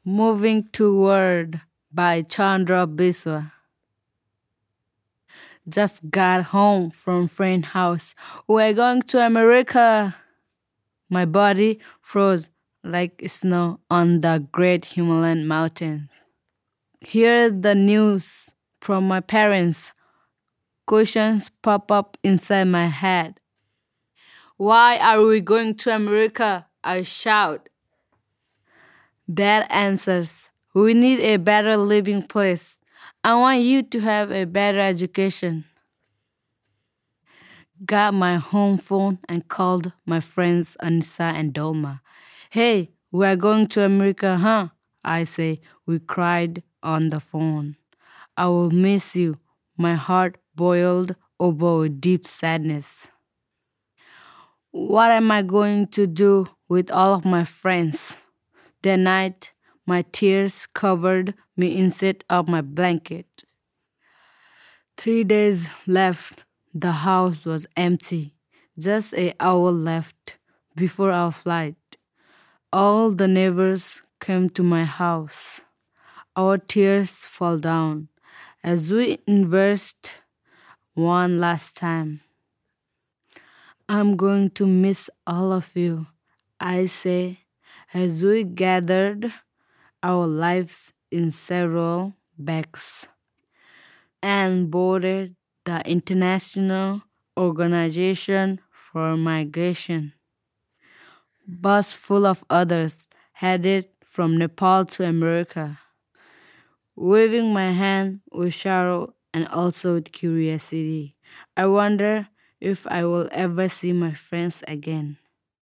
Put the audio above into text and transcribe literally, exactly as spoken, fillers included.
Moving Toward by Chandra Biswa. Just got home from friend house. We're going to America. My body froze like snow on the great Himalayan mountains. Hear the news from my parents. Questions pop up inside my head. Why are we going to America? I shout. Dad answers, we need a better living place. I want you to have a better education. Got my home phone and called my friends Anissa and Dolma. Hey, we are going to America, huh? I say. We cried on the phone. I will miss you. My heart boiled over with deep sadness. What am I going to do with all of my friends? That night, my tears covered me inside of my blanket. Three days left. The house was empty. Just an hour left before our flight. All the neighbors came to my house. Our tears fall down as we invest one last time. I'm going to miss all of you, I say, as we gathered our lives in several bags and boarded the International Organization for Migration. Bus full of others headed from Nepal to America. Waving my hand with sorrow and also with curiosity, I wonder if I will ever see my friends again.